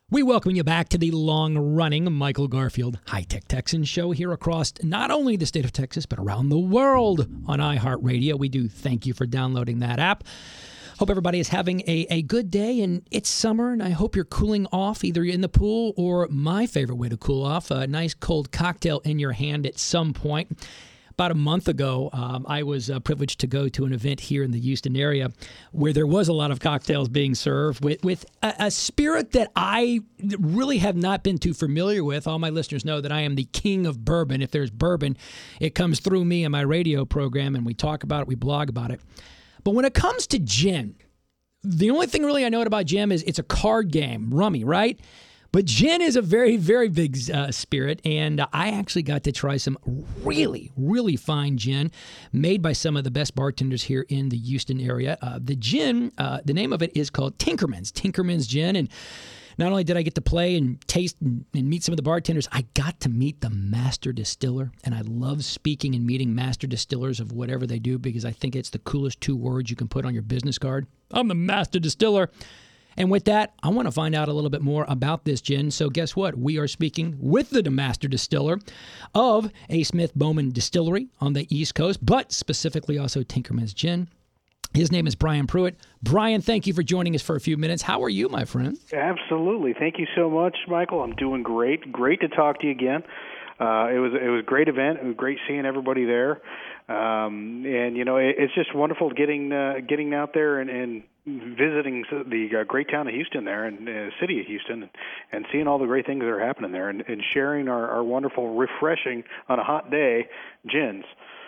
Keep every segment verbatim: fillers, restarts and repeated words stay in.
We welcome you back to the long-running Michael Garfield High Tech Texan show here across not only the state of Texas, but around the world on iHeartRadio. We do thank you for downloading that app. Hope everybody is having a, a good day, and it's summer, and I hope you're cooling off either in the pool or my favorite way to cool off, a nice cold cocktail in your hand at some point. About a month ago, um, I was uh, privileged to go to an event here in the Houston area where there was a lot of cocktails being served with, with a, a spirit that I really have not been too familiar with. All my listeners know that I am the king of bourbon. If there's bourbon, it comes through me and my radio program, and we talk about it, we blog about it. But when it comes to gin, the only thing really I know about gin is it's a card game, rummy, right? But gin is a very, very big uh, spirit, and uh, I actually got to try some really, really fine gin made by some of the best bartenders here in the Houston area. Uh, the gin, uh, the name of it is called Tinkerman's, Tinkerman's Gin, and not only did I get to play and taste and, and meet some of the bartenders, I got to meet the master distiller, and I love speaking and meeting master distillers of whatever they do because I think it's the coolest two words you can put on your business card. I'm the master distiller. And with that, I want to find out a little bit more about this gin. So guess what? We are speaking with the master distiller of A. Smith Bowman Distillery on the East Coast, but specifically also Tinkerman's Gin. His name is Brian Pruitt. Brian, thank you for joining us for a few minutes. How are you, my friend? Absolutely. Thank you so much, Michael. I'm doing great. Great to talk to you again. Uh, it was it was a great event. It was great seeing everybody there. Um, and, you know, it, it's just wonderful getting uh, getting out there and, and visiting the uh, great town of Houston there and uh, city of Houston and, and seeing all the great things that are happening there and, and sharing our, our wonderful, refreshing, on a hot day, gins.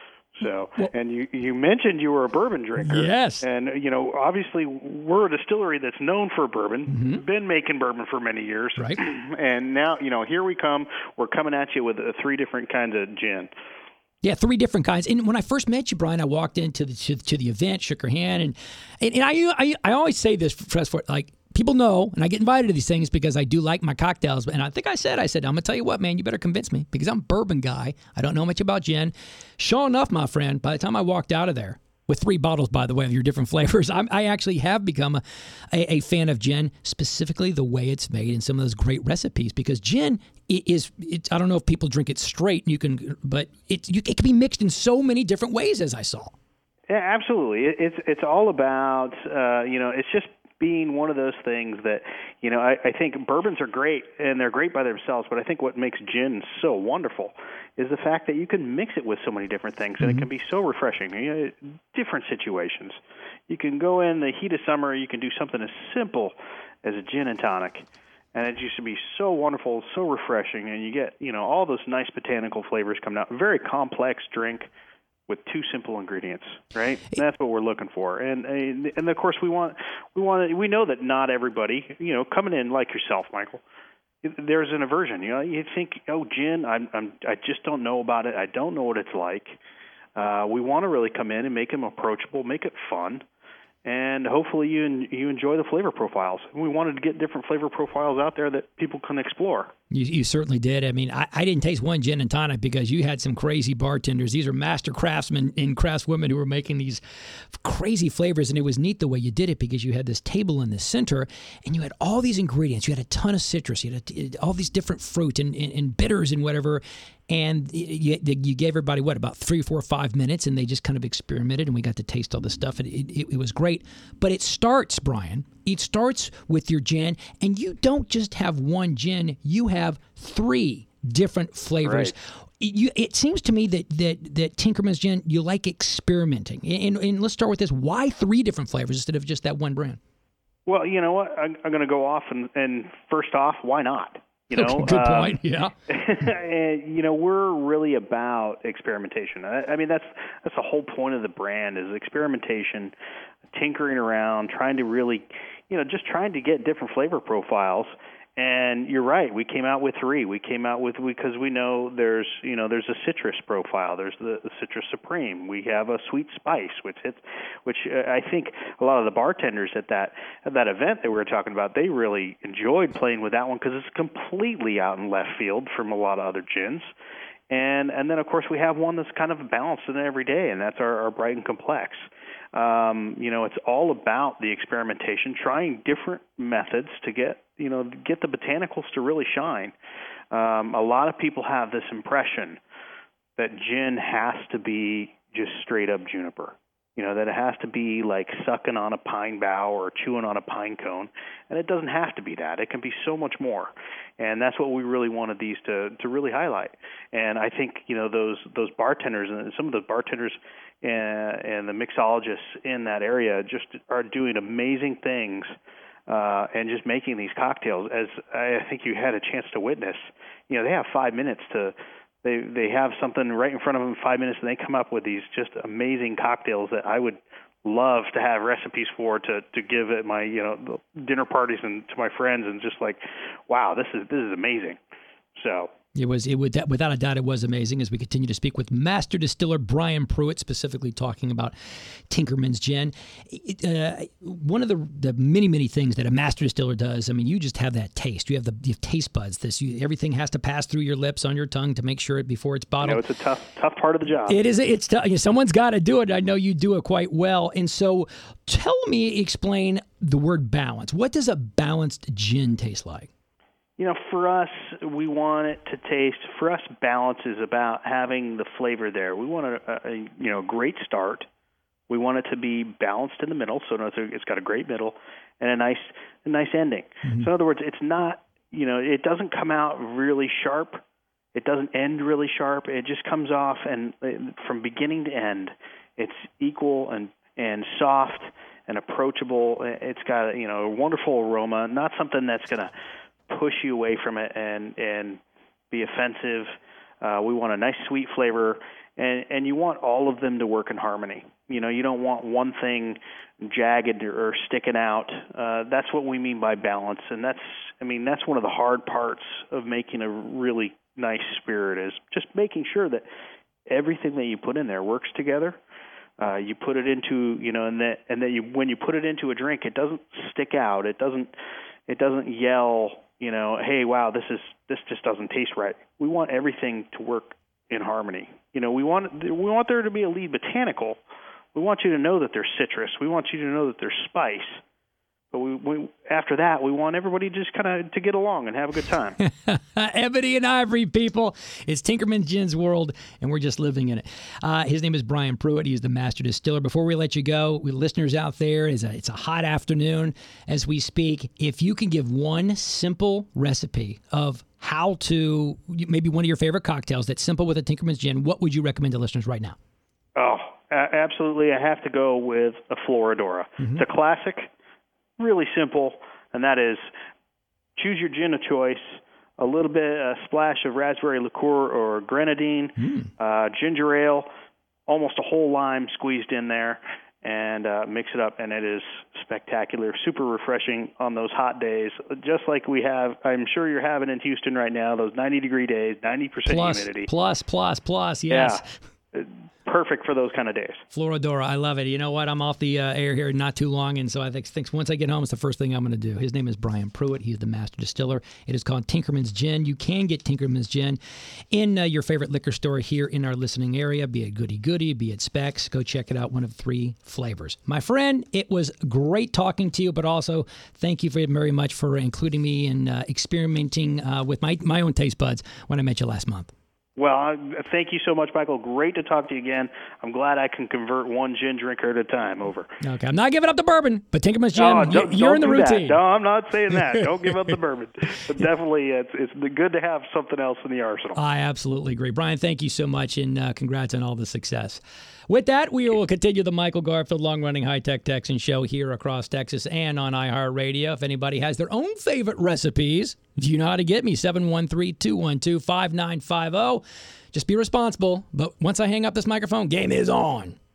So, well, and you, you mentioned you were a bourbon drinker. Yes. And, you know, obviously we're a distillery that's known for bourbon, mm-hmm. been making bourbon for many years. Right. And now, you know, here we come. We're coming at you with uh, three different kinds of gin. Yeah, three different kinds. And when I first met you, Brian, I walked into the to, to the event, shook your hand, and and, and I, I I always say this for, for like people know, and I get invited to these things because I do like my cocktails. And I think I said, I said, I'm gonna tell you what, man, you better convince me because I'm a bourbon guy. I don't know much about gin. Sure enough, my friend, by the time I walked out of there with three bottles, by the way, of your different flavors, I'm, I actually have become a, a, a fan of gin, specifically the way it's made and some of those great recipes. Because gin is, it's, I don't know if people drink it straight, you can, but it, you, it can be mixed in so many different ways, as I saw. Yeah, absolutely. It, it's it's all about, uh, you know, it's just being one of those things that, you know, I, I think bourbons are great, and they're great by themselves, but I think what makes gin so wonderful is the fact that you can mix it with so many different things, and mm-hmm. it can be so refreshing. You know, different situations. You can go in the heat of summer, you can do something as simple as a gin and tonic, and it used to be so wonderful, so refreshing, and you get, you know, all those nice botanical flavors coming out. Very complex drink with two simple ingredients, right? And that's what we're looking for. And, and and of course we want we want we know that not everybody, you know, coming in like yourself, Michael, there's an aversion. You know, you think, oh, gin, I'm, I'm I just don't know about it. I don't know what it's like. Uh, we want to really come in and make them approachable, make it fun, and hopefully you you enjoy the flavor profiles. We wanted to get different flavor profiles out there that people can explore. You, you certainly did. I mean, I, I didn't taste one gin and tonic because you had some crazy bartenders. These are master craftsmen and craftswomen who were making these crazy flavors, and it was neat the way you did it because you had this table in the center, and you had all these ingredients. You had a ton of citrus. You had a, all these different fruit and, and, and bitters and whatever, and you, you gave everybody, what, about three, four, five minutes, and they just kind of experimented, and we got to taste all this stuff, and it, it, it was great. But it starts, Brian, it starts with your gin, and you don't just have one gin, you have three different flavors. Right. It, you, it seems to me that, that, that Tinkerman's Gin, you like experimenting. And, and let's start with this. Why three different flavors instead of just that one brand? Well, you know what? I'm, I'm going to go off, and, and first off, why not? You know, okay, good um, point. Yeah. and, you know, we're really about experimentation. I, I mean, that's that's the whole point of the brand is experimentation, tinkering around, trying to really, you know, just trying to get different flavor profiles. And you're right. We came out with three. We came out with because we know there's you know there's a citrus profile. There's the, the Citrus Supreme. We have a sweet spice, which hits, which uh, I think a lot of the bartenders at that at that event that we were talking about, they really enjoyed playing with that one because it's completely out in left field from a lot of other gins. And and then of course we have one that's kind of balanced in every day, and that's our, our Bright and Complex. Um, you know, it's all about the experimentation, trying different methods to get you know, get the botanicals to really shine. Um, a lot of people have this impression that gin has to be just straight up juniper. You know, that it has to be like sucking on a pine bough or chewing on a pine cone. And it doesn't have to be that. It can be so much more. And that's what we really wanted these to, to really highlight. And I think, you know, those those bartenders and some of the bartenders and, and the mixologists in that area just are doing amazing things uh, and just making these cocktails, as I think you had a chance to witness. You know, they have five minutes to They they have something right in front of them in five minutes, and they come up with these just amazing cocktails that I would love to have recipes for to, to give at my you know dinner parties and to my friends, and just like, wow, this is this is amazing. So. It was, it would, without a doubt, it was amazing as we continue to speak with master distiller Brian Pruitt, specifically talking about Tinkerman's Gin. It, uh, one of the, the many, many things that a master distiller does, I mean, you just have that taste. You have the you have taste buds. This you, everything has to pass through your lips, on your tongue to make sure it before it's bottled. You know, it's a tough, tough part of the job. It is. It's tough. You know, someone's got to do it. I know you do it quite well. And so, tell me, explain the word balance. What does a balanced gin taste like? You know, for us, we want it to taste. For us, balance is about having the flavor there. We want a, a you know great start. We want it to be balanced in the middle, so it's got a great middle and a nice a nice ending. Mm-hmm. So in other words, it's not you know it doesn't come out really sharp. It doesn't end really sharp. It just comes off, and from beginning to end, it's equal and and soft and approachable. It's got you know a wonderful aroma, not something that's going to push you away from it and and be offensive. Uh, we want a nice sweet flavor, and and you want all of them to work in harmony. You know, you don't want one thing jagged or sticking out. Uh, that's what we mean by balance, and that's I mean that's one of the hard parts of making a really nice spirit is just making sure that everything that you put in there works together. Uh, you put it into you know, and that and that you when you put it into a drink, it doesn't stick out. It doesn't it doesn't yell. You know, hey, wow, this is this just doesn't taste right. We want everything to work in harmony. You know, we want we want there to be a lead botanical. We want you to know that there's citrus. We want you to know that there's spice. But we, we after that, we want everybody just kind of to get along and have a good time. Ebony and Ivory, people. It's Tinkerman's Gin's world, and we're just living in it. Uh, his name is Brian Pruitt. He's the master distiller. Before we let you go, with listeners out there, it's a, it's a hot afternoon as we speak. If you can give one simple recipe of how to, maybe one of your favorite cocktails that's simple with a Tinkerman's Gin, what would you recommend to listeners right now? Oh, absolutely. I have to go with a Floridora. Mm-hmm. It's a classic. Really simple, and that is choose your gin of choice, a little bit, a splash of raspberry liqueur or grenadine, mm. uh, ginger ale, almost a whole lime squeezed in there, and uh, mix it up, and it is spectacular, super refreshing on those hot days, just like we have, I'm sure you're having in Houston right now, those ninety-degree days, ninety percent plus, humidity. Plus, plus, plus, yes. Yeah. Perfect for those kind of days. Floridora, I love it. You know what? I'm off the uh, air here not too long, and so I think, think once I get home, it's the first thing I'm going to do. His name is Brian Pruitt. He's the master distiller. It is called Tinkerman's Gin. You can get Tinkerman's Gin in uh, your favorite liquor store here in our listening area, be it Goody Goody, be it Specs. Go check it out, one of three flavors. My friend, it was great talking to you, but also thank you very much for including me in uh, experimenting uh, with my, my own taste buds when I met you last month. Well, uh, thank you so much, Michael. Great to talk to you again. I'm glad I can convert one gin drinker at a time over. Okay, I'm not giving up the bourbon, but Tinkerman's Gin, oh, you, you're in the routine. That. No, I'm not saying that. Don't give up the bourbon. But definitely, it's, it's good to have something else in the arsenal. I absolutely agree. Brian, thank you so much, and uh, congrats on all the success. With that, we will continue the Michael Garfield long-running high-tech Texan show here across Texas and on iHeartRadio. If anybody has their own favorite recipes, you know how to get me, seven one three, two one two, five nine five zero. Just be responsible. But once I hang up this microphone, game is on.